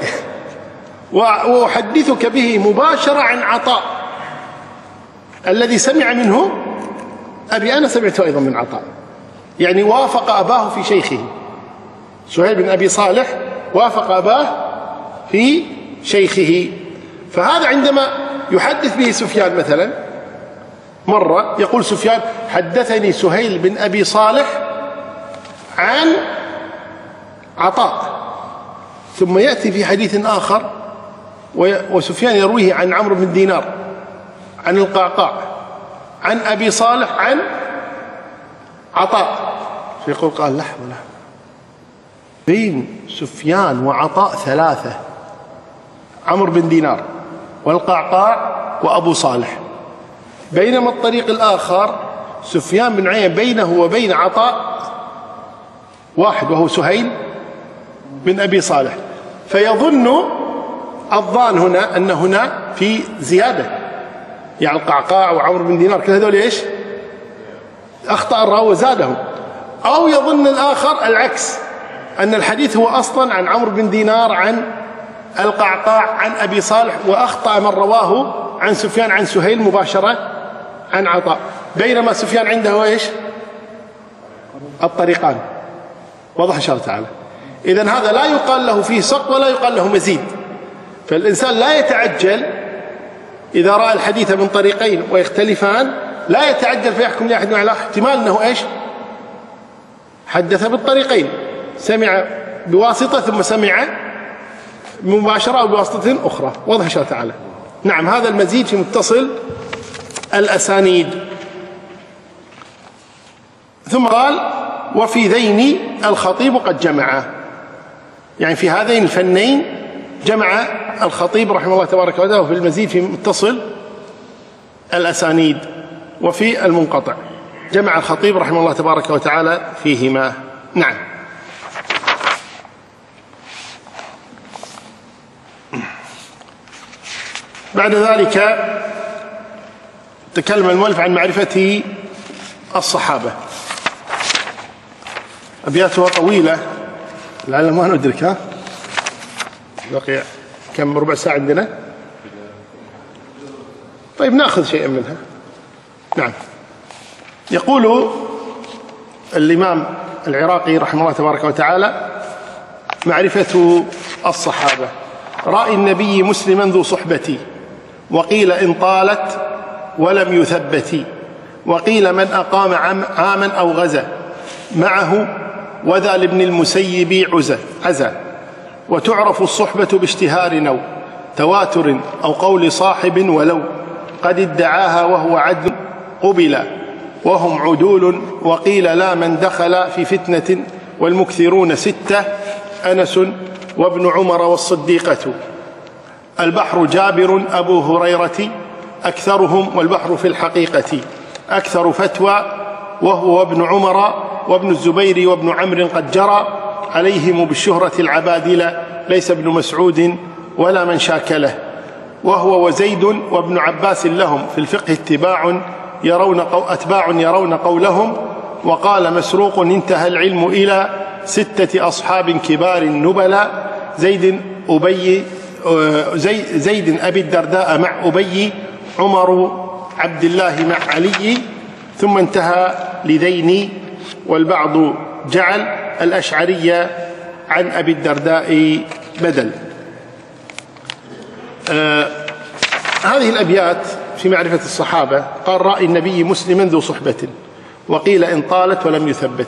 وأحدثك به مباشرة عن عطاء الذي سمع منه أبي، أنا سمعته أيضا من عطاء. يعني وافق أباه في شيخه. سهيل بن أبي صالح وافق أباه في شيخه. فهذا عندما يحدث به سفيان مثلا مرة يقول سفيان حدثني سهيل بن أبي صالح عن عطاء، ثم يأتي في حديث آخر وسفيان يرويه عن عمرو بن دينار عن القعقاع عن أبي صالح عن عطاء، فيقول قال لحظة لحظة بين سفيان وعطاء ثلاثة، عمرو بن دينار والقعقاع وأبو صالح، بينما الطريق الآخر سفيان بن عيينة بينه وبين عطاء واحد وهو سهيل بن أبي صالح. فيظن الظان هنا أن هنا في زيادة يعني القعقاع وعمرو بن دينار كل هذول إيش؟ أخطأ الراوي وزادهم. أو يظن الآخر العكس، أن الحديث هو أصلا عن عمرو بن دينار عن القعقاع عن أبي صالح، وأخطأ من رواه عن سفيان عن سهيل مباشرة عن عطاء، بينما سفيان عنده إيش؟ الطريقان. واضح إن شاء الله تعالى. إذن هذا لا يقال له فيه سقط ولا يقال له مزيد. فالإنسان لا يتعجل إذا رأى الحديث من طريقين ويختلفان، لا يتعجل فيحكم لأحد على احتمال أنه إيش؟ حدث بالطريقين، سمع بواسطة ثم سمع مباشرة أو بواسطة أخرى. واضح إن شاء الله تعالى. نعم، هذا المزيد في متصل الأسانيد. ثم قال: وفي ذين الخطيب قد جمع، يعني في هذين الفنين جمع الخطيب رحمه الله تبارك وتعالى، وفي المزيد في متصل الأسانيد وفي المنقطع جمع الخطيب رحمه الله تبارك وتعالى فيهما. نعم. بعد ذلك تكلم المؤلف عن معرفة الصحابة. أبياتها طويلة لعل ما ندركها، بقي كم ربع ساعة عندنا؟ طيب نأخذ شيئا منها. نعم. يقول الإمام العراقي رحمه الله تبارك وتعالى: معرفة الصحابة. رأي النبي مسلما ذو صحبتي، وقيل إن طالت ولم يثبت، وقيل من أقام عاما أو غزا معه، وذا لابن المسيب عزا عزا. وتعرف الصحبة باشتهار أو تواتر أو قول صاحب، ولو قد ادعاها وهو عدل قبل، وهم عدول. وقيل لا من دخل في فتنة، والمكثرون ستة: أنس وابن عمر والصديقة. البحر جابر أبو هريرة أكثرهم، والبحر في الحقيقة أكثر فتوى، وهو وابن عمر وابن الزبير وابن عمرو قد جرى عليهم بالشهرة العبادلة، ليس ابن مسعود ولا من شاكله. وهو وزيد وابن عباس لهم في الفقه اتباع يرون قو أتباع يرون قولهم. وقال مسروق: انتهى العلم إلى ستة أصحاب كبار نبلاء: زيد أبي زي زيد أبي الدرداء مع أبي، عمر عبد الله مع علي. ثم انتهى لذين، والبعض جعل الأشعرية عن أبي الدرداء بدل. آه هذه الأبيات في معرفة الصحابة. قال: رأي النبي مسلما ذو صحبة، وقيل إن طالت ولم يثبت.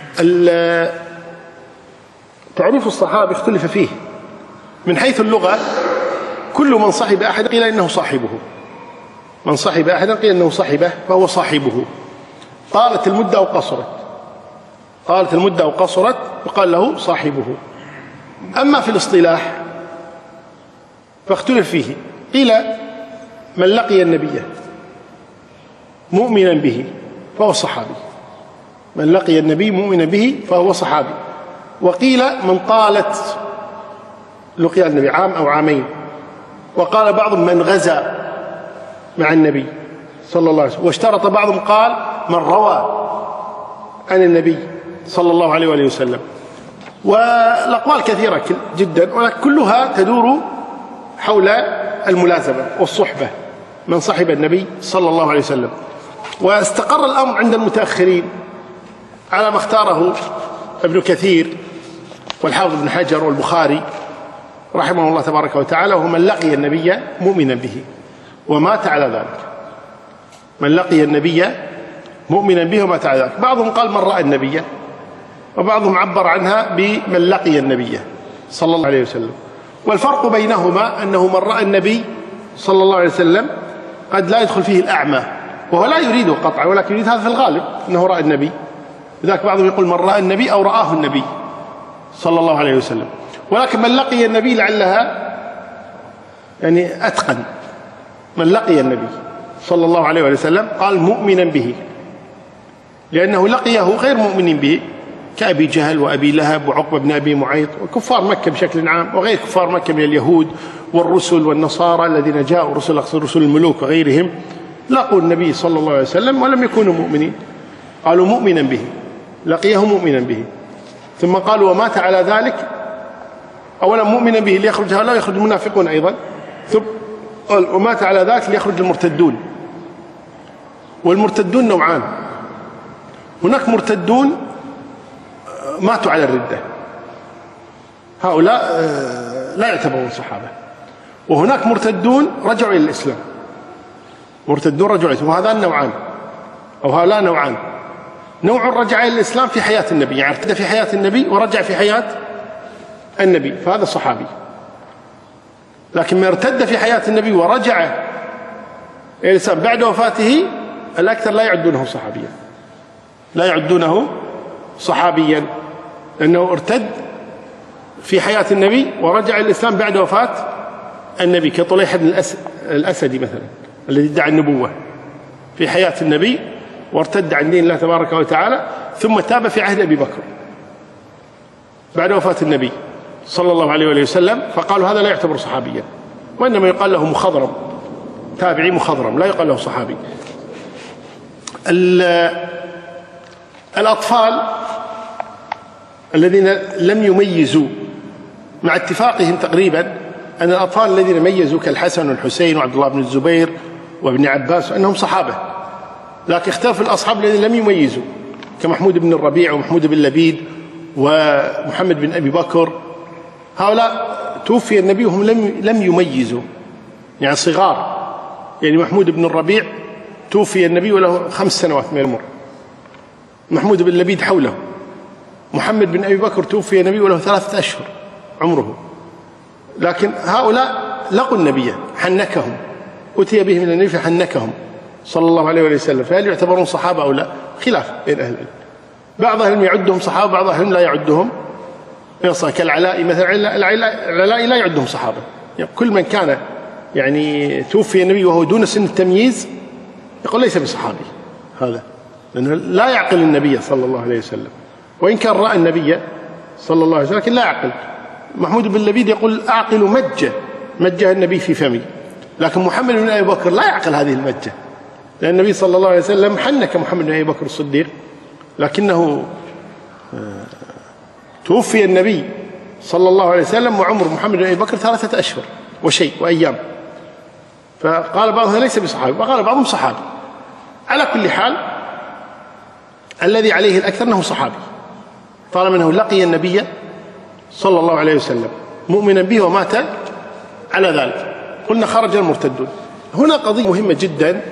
تعريف الصحابة اختلف فيه. من حيث اللغة كل من صحب أحد قيل إنه صاحبه، من صحب أحدا قيل إنه صحبه فهو صاحبه. طالت المدة أو قصرت، طالت المدة أو قصرت وقال له صاحبه. أما في الاصطلاح فاختلف فيه. قيل من لقي النبي مؤمنا به فهو صحابي، من لقي النبي مؤمنا به فهو صحابي. وقيل من طالت لقي النبي عام أو عامين. وقال بعضهم من غزا مع النبي صلى الله عليه وسلم. واشترط بعضهم قال من روى عن النبي صلى الله عليه وآله وسلم. والأقوال كثيرة جدا، ولكن كلها تدور حول الملازمة والصحبة، من صحب النبي صلى الله عليه وسلم. واستقر الأمر عند المتأخرين على ما اختاره ابن كثير والحافظ ابن حجر والبخاري رحمه الله تبارك وتعالى، وهو من لقي النبي مؤمنا به ومات على ذلك، من لقي النبي مؤمنا به ومات على ذلك. بعضهم قال من رأى النبي، وبعضهم عبر عنها بمن لقي النبي صلى الله عليه وسلم. والفرق بينهما أنه من رأى النبي صلى الله عليه وسلم قد لا يدخل فيه الأعمى، وهو لا يريده قطعا، ولكن يريد هذا في الغالب أنه رأى النبي. لذلك بعضهم يقول من رأى النبي أو رآه النبي صلى الله عليه وسلم. ولكن من لقي النبي لعلها يعني أتقن، من لقي النبي صلى الله عليه وسلم قال مؤمنا به، لأنه لقيه غير مؤمن به كأبي جهل وأبي لهب وعقبة بن أبي معيط وكفار مكة بشكل عام، وغير كفار مكة من اليهود والرسل والنصارى الذين جاءوا رسل رسل الملوك وغيرهم لقوا النبي صلى الله عليه وسلم ولم يكونوا مؤمنين، قالوا مؤمنا به، لقيه مؤمنا به، ثم قالوا ومات على ذلك. أولا مؤمنا به ليخرج هؤلاء ويخرج المنافقون أيضا، ثم قال ومات على ذلك ليخرج المرتدون. والمرتدون نوعان، هناك مرتدون ماتوا على الردة، هؤلاء لا يعتبرون صحابة، وهناك مرتدون رجعوا إلى الإسلام، مرتدون رجعوا إلى الإسلام، وهذا النوعان أو هؤلاء نوعان. نوع رجع إلى الإسلام في حياة النبي، يعني ارتد في حياة النبي ورجع في حياة النبي، فهذا صحابي. لكن ما ارتد في حياة النبي ورجع إلى الإسلام بعد وفاته الأكثر لا يعدونه صحابيا، لا يعدونه صحابيا، لأنه ارتد في حياة النبي ورجع إلى الإسلام بعد وفاة النبي، كطليحة بن الأسدي مثلا الذي ادعى النبوة في حياة النبي وارتد عن دين الله تبارك وتعالى، ثم تاب في عهد أبي بكر بعد وفاة النبي صلى الله عليه وآله وسلم، فقالوا هذا لا يعتبر صحابيا، وإنما يقال له مخضرم، تابعي مخضرم، لا يقال له صحابي. الأطفال الذين لم يميزوا، مع اتفاقهم تقريبا أن الأطفال الذين ميزوا كالحسن والحسين وعبد الله بن الزبير وابن عباس أنهم صحابة، لكن اختلف الأصحاب الذين لم يميزوا كمحمود بن الربيع ومحمود بن لبيد ومحمد بن أبي بكر، هؤلاء توفي النبي وهم لم لم يميزوا، يعني صغار. يعني محمود بن الربيع توفي النبي وله خمس سنوات من العمر، محمود بن لبيد حوله، محمد بن أبي بكر توفي النبي وله ثلاثة أشهر عمره. لكن هؤلاء لقوا النبي، حنكهم، أتي بهم إلى النبي فحنكهم صلى الله عليه وسلم، فهل يعتبرون صحابة أو لا؟ خلاف بين أهل العلم، بعض أهل يعدهم صحابة، بعض أهل لا يعدهم كالعلاء مثلا، العلاء لا يعدهم صحابة، يعني كل من كان يعني توفي النبي وهو دون سن التمييز يقول ليس بصحابي هذا، لأنه لا يعقل النبي صلى الله عليه وسلم، وإن كان رأى النبي صلى الله عليه وسلم لكن لا يعقل. محمود بن لبيد يقول أعقل مجة مجة النبي في فمي، لكن محمد بن أبي بكر لا يعقل هذه المجة، لأن النبي صلى الله عليه وسلم حنك محمد بن أبي بكر الصديق، لكنه توفي النبي صلى الله عليه وسلم وعمر محمد بن أبي بكر ثلاثة أشهر وشيء وأيام، فقال بعضهم ليس بصحابي وقال بعضهم صحابي. على كل حال الذي عليه الأكثر أنه صحابي، طالما أنه لقي النبي صلى الله عليه وسلم مؤمنا به ومات على ذلك. قلنا خرج المرتدون. هنا قضية مهمة جدا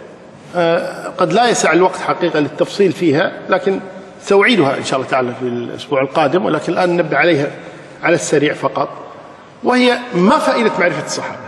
قد لا يسع الوقت حقيقة للتفصيل فيها، لكن سأعيدها إن شاء الله تعالى في الأسبوع القادم، ولكن الآن ننبه عليها على السريع فقط، وهي ما فائدة معرفة الصحابة؟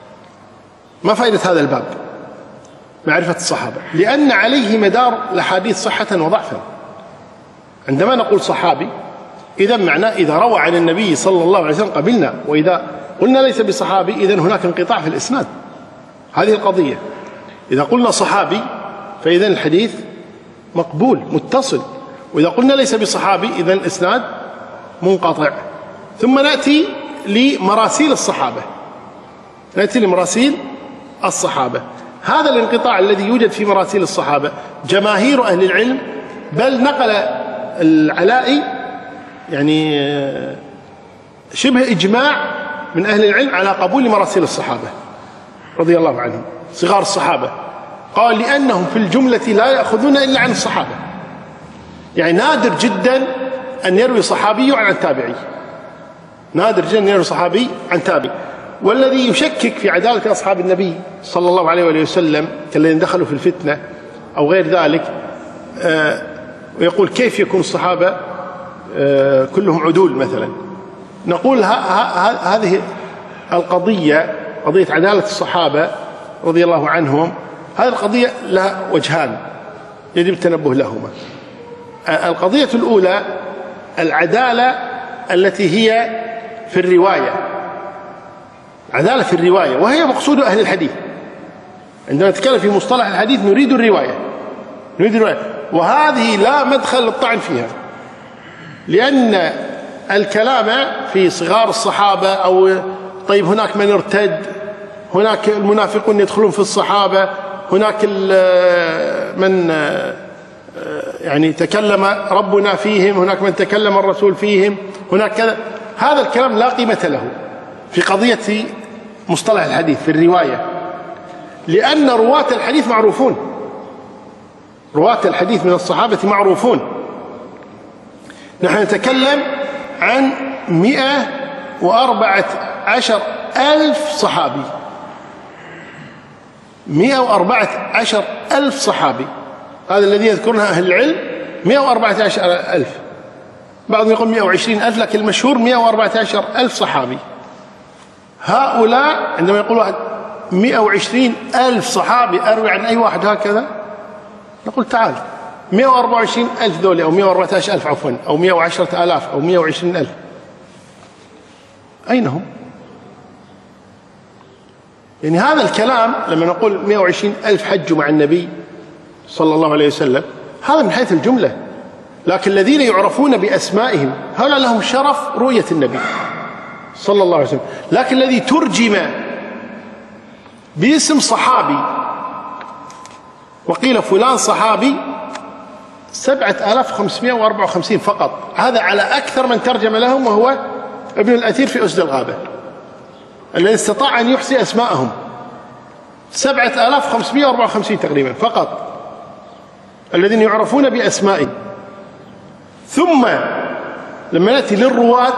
ما فائدة هذا الباب معرفة الصحابة؟ لأن عليه مدار الأحاديث صحة وضعفا. عندما نقول صحابي إذا معناه إذا روى عن النبي صلى الله عليه وسلم قبلنا، وإذا قلنا ليس بصحابي إذن هناك انقطاع في الإسناد. هذه القضية، إذا قلنا صحابي فإذن الحديث مقبول متصل، وإذا قلنا ليس بصحابي إذن الإسناد منقطع. ثم نأتي لمراسيل الصحابة، نأتي لمراسيل الصحابة. هذا الانقطاع الذي يوجد في مراسيل الصحابة جماهير أهل العلم، بل نقل العلائي يعني شبه إجماع من أهل العلم على قبول مراسيل الصحابة رضي الله عنهم صغار الصحابة. قال لأنهم في الجملة لا يأخذون إلا عن الصحابة، يعني نادر جدا أن يروي صحابي عن تابعي، نادر جدا أن يروي صحابي عن تابعي. والذي يشكك في عدالة أصحاب النبي صلى الله عليه وآله وسلم كالذين دخلوا في الفتنة أو غير ذلك، آه ويقول كيف يكون الصحابة آه كلهم عدول مثلا، نقول هذه القضية قضية عدالة الصحابة رضي الله عنهم، هذه القضية لها وجهان يجب التنبه لهما. القضية الأولى العدالة التي هي في الرواية، عدالة في الرواية، وهي مقصود أهل الحديث. عندما نتكلم في مصطلح الحديث نريد الرواية، نريد الرواية، وهذه لا مدخل للطعن فيها، لأن الكلام في صغار الصحابة أو طيب هناك من ارتد، هناك المنافقون يدخلون في الصحابة، هناك من يعني تكلم ربنا فيهم، هناك من تكلم الرسول فيهم، هناك كذا. هذا الكلام لا قيمة له في قضية مصطلح الحديث في الرواية، لأن رواة الحديث معروفون، رواة الحديث من الصحابة معروفون. نحن نتكلم عن مئة وأربعة عشر ألف صحابي، مئة وأربعة عشر ألف صحابي، هذا الذي يذكرنا أهل العلم مئة وأربعة عشر ألف، بعضهم يقول مئة وعشرين ألف، لكن المشهور مئة وأربعة عشر ألف صحابي. هؤلاء عندما يقول واحد مئة وعشرين ألف صحابي أروي عن أي واحد هكذا، نقول تعال مئة وأربعة وعشرين ألف ذولي، أو مئة وأربعة عشر ألف عفوا، أو مئة وعشرة آلاف، أو مئة وعشرين ألف، أين هم؟ يعني هذا الكلام لما نقول مئة وعشرين ألف حجوا مع النبي صلى الله عليه وسلم، هذا من حيث الجملة، لكن الذين يعرفون بأسمائهم هؤلاء لهم شرف رؤية النبي صلى الله عليه وسلم. لكن الذي ترجم باسم صحابي وقيل فلان صحابي سبعة آلاف وخمسمئة وأربعة وخمسين فقط، هذا على أكثر من ترجم لهم، وهو ابن الأثير في أسد الغابة الذي استطاع أن يحصي أسماءهم، سبعة آلاف وخمسمئة وأربعة وخمسين تقريبا فقط الذين يعرفون بأسمائهم. ثم لما نأتي للرواة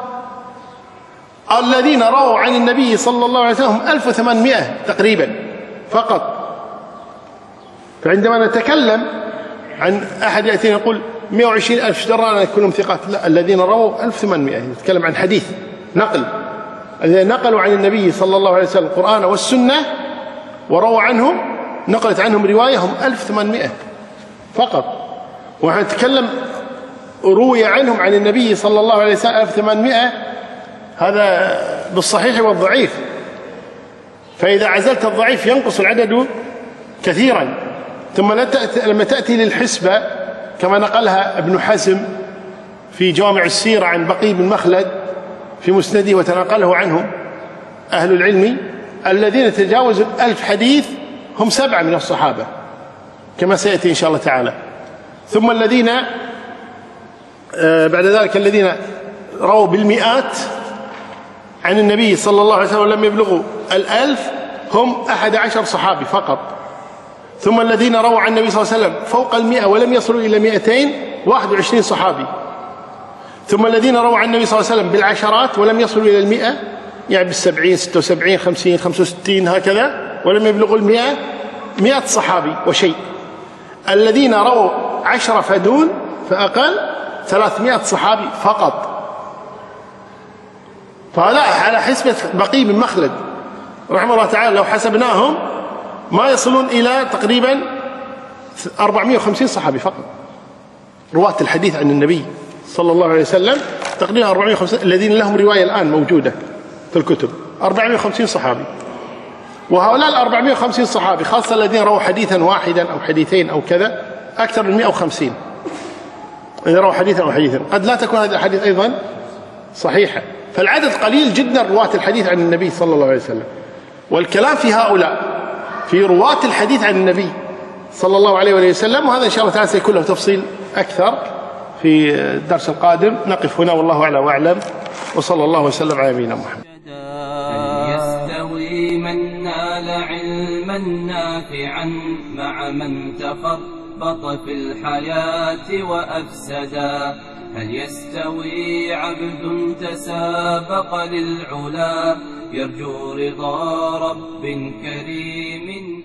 الذين رووا عن النبي صلى الله عليه وسلم ألف وثمانمئة تقريبا فقط. فعندما نتكلم عن أحد يأتينا يقول مئة وعشرين ألف اشترانا كلهم ثقات، لا، الذين رووا ألف وثمانمئة، نتكلم عن حديث نقل، الذين نقلوا عن النبي صلى الله عليه وسلم القرآن والسنة ورووا عنهم، نقلت عنهم رواية، هم ألف وثمانمئة فقط. ونتكلم روي عنهم عن النبي صلى الله عليه وسلم ألف وثمانمئة، هذا بالصحيح والضعيف، فإذا عزلت الضعيف ينقص العدد كثيرا. ثم لما تأتي للحسبة كما نقلها ابن حزم في جوامع السيرة عن بقي بن مخلد في مسنده وتناقله عنهم أهل العلم، الذين تجاوزوا الألف حديث هم سبعة من الصحابة كما سيأتي إن شاء الله تعالى. ثم الذين بعد ذلك الذين رووا بالمئات عن النبي صلى الله عليه وسلم ولم يبلغوا الألف هم أحد عشر صحابي فقط. ثم الذين رووا عن النبي صلى الله عليه وسلم فوق المئة ولم يصلوا إلى مئتين واحد وعشرين صحابي. ثم الذين رووا عن النبي صلى الله عليه وسلم بالعشرات ولم يصلوا إلى المئة، يعني بالسبعين ستة وسبعين خمسين خمسة وستين هكذا، ولم يبلغوا المئة، مئة صحابي وشيء. الذين رووا عشرة فدون فأقل ثلاثمائة صحابي فقط. فهذا على حسبة بقي بن مخلد رحمه الله تعالى لو حسبناهم ما يصلون إلى تقريبا أربعمائة وخمسين صحابي فقط، رواة الحديث عن النبي صلى الله عليه وسلم تقريبا أربعمائة وخمسين الذين لهم رواية الآن موجودة في الكتب، أربعمائة وخمسين صحابي. وهؤلاء الأربعمائة وخمسين صحابي خاصة الذين رووا حديثا واحدا أو حديثين أو كذا أكثر من مئة وخمسين، إذا رووا حديثا أو حديثا قد لا تكون هذه الحديث أيضا صحيحة. فالعدد قليل جدا رواة الحديث عن النبي صلى الله عليه وسلم. والكلام في هؤلاء في رواة الحديث عن النبي صلى الله عليه وسلم، وهذا إن شاء الله تعالى سيكون له تفصيل أكثر في الدرس القادم. نقف هنا والله أعلى وأعلم، وصلى الله وسلم على نبينا محمد. هل يستوي من نال علما نافعا مع من تخبط في الحياة وأفسدا؟ هل يستوي عبد تسابق للعلا يرجو رضا رب كريم